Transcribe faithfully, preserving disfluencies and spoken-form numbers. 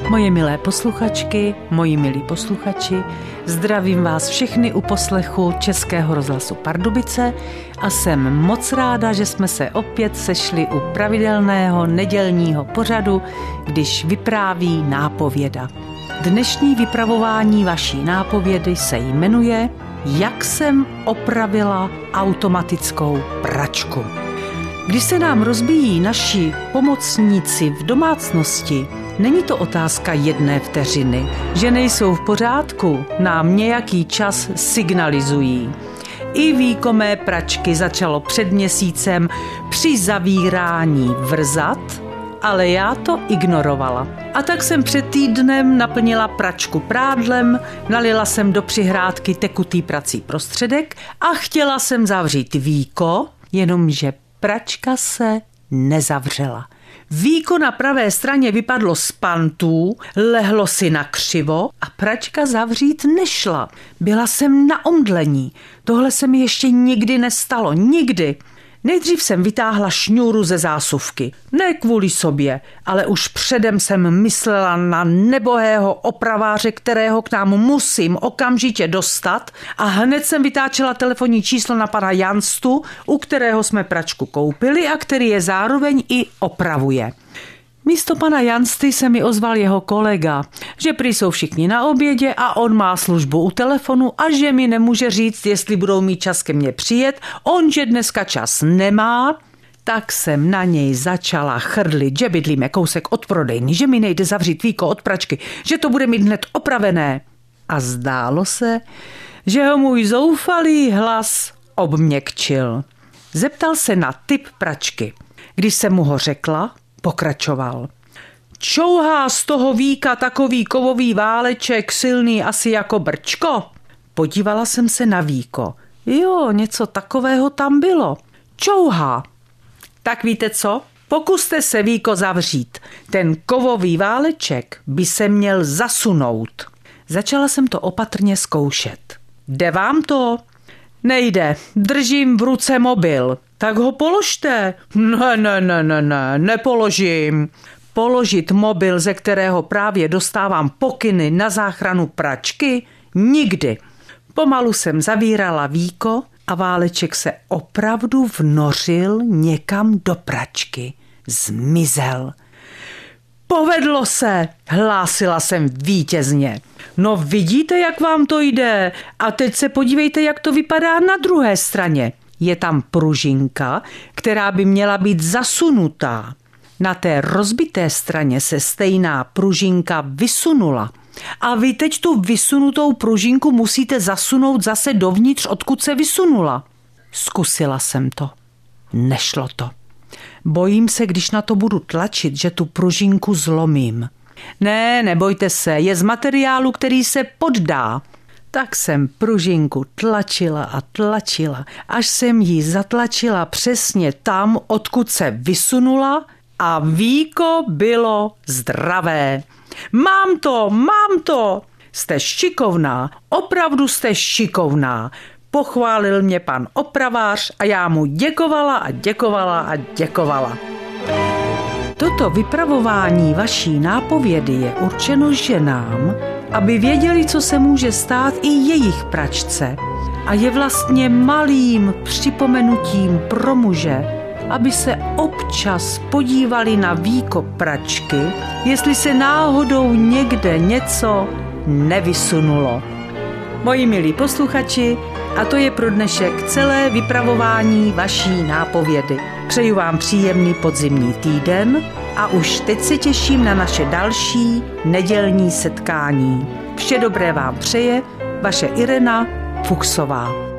Moje milé posluchačky, moji milí posluchači, zdravím vás všechny u poslechu Českého rozhlasu Pardubice a jsem moc ráda, že jsme se opět sešli u pravidelného nedělního pořadu, když vypráví nápověda. Dnešní vypravování vaší nápovědy se jmenuje Jak jsem opravila automatickou pračku. Když se nám rozbíjí naši pomocníci v domácnosti, není to otázka jedné vteřiny. Že nejsou v pořádku, nám nějaký čas signalizují. I víko mé pračky začalo před měsícem při zavírání vrzat, ale já to ignorovala. A tak jsem před týdnem naplnila pračku prádlem, nalila jsem do přihrádky tekutý prací prostředek a chtěla jsem zavřít víko, jenomže pračka se nezavřela. Víko na pravé straně vypadlo z pantů, lehlo si na křivo a pračka zavřít nešla. Byla jsem na omdlení. Tohle se mi ještě nikdy nestalo. Nikdy. Nejdřív jsem vytáhla šňůru ze zásuvky. Ne kvůli sobě, ale už předem jsem myslela na nebohého opraváře, kterého k nám musím okamžitě dostat, a hned jsem vytáčela telefonní číslo na pana Janstu, u kterého jsme pračku koupili a který je zároveň i opravuje. Místo pana Jansty se mi ozval jeho kolega, že prý jsou všichni na obědě a on má službu u telefonu a že mi nemůže říct, jestli budou mít čas ke mně přijet, on, že dneska čas nemá. Tak jsem na něj začala chrlit, že bydlíme kousek od prodejny, že mi nejde zavřít víko od pračky, že to bude mít hned opravené. A zdálo se, že ho můj zoufalý hlas obměkčil. Zeptal se na typ pračky. Když jsem mu ho řekla, pokračoval. Čouhá z toho víka takový kovový váleček, silný asi jako brčko? Podívala jsem se na víko. Jo, něco takového tam bylo. Čouhá. Tak víte co? Pokuste se víko zavřít. Ten kovový váleček by se měl zasunout. Začala jsem to opatrně zkoušet. Jde vám to? Nejde. Držím v ruce mobil. Tak ho položte. Ne, ne, ne, ne, ne, nepoložím. Položit mobil, ze kterého právě dostávám pokyny na záchranu pračky? Nikdy. Pomalu jsem zavírala víko a váleček se opravdu vnořil někam do pračky. Zmizel. Povedlo se, hlásila jsem vítězně. No vidíte, jak vám to jde. A teď se podívejte, jak to vypadá na druhé straně. Je tam pružinka, která by měla být zasunutá. Na té rozbité straně se stejná pružinka vysunula. A vy teď tu vysunutou pružinku musíte zasunout zase dovnitř, odkud se vysunula. Zkusila jsem to. Nešlo to. Bojím se, když na to budu tlačit, že tu pružinku zlomím. Ne, nebojte se, je z materiálu, který se poddá. Tak jsem pružinku tlačila a tlačila, až jsem ji zatlačila přesně tam, odkud se vysunula, a víko bylo zdravé. Mám to, mám to! Jste šikovná, opravdu jste šikovná. Pochválil mě pan opravář a já mu děkovala a děkovala a děkovala. Toto vypravování vaší nápovědy je určeno ženám, aby věděli, co se může stát i jejich pračce. A je vlastně malým připomenutím pro muže, aby se občas podívali na víko pračky, jestli se náhodou někde něco nevysunulo. Moji milí posluchači, a to je pro dnešek celé vypravování vaší nápovědy. Přeju vám příjemný podzimní týden a už teď se těším na naše další nedělní setkání. Vše dobré vám přeje vaše Irena Fuchsová.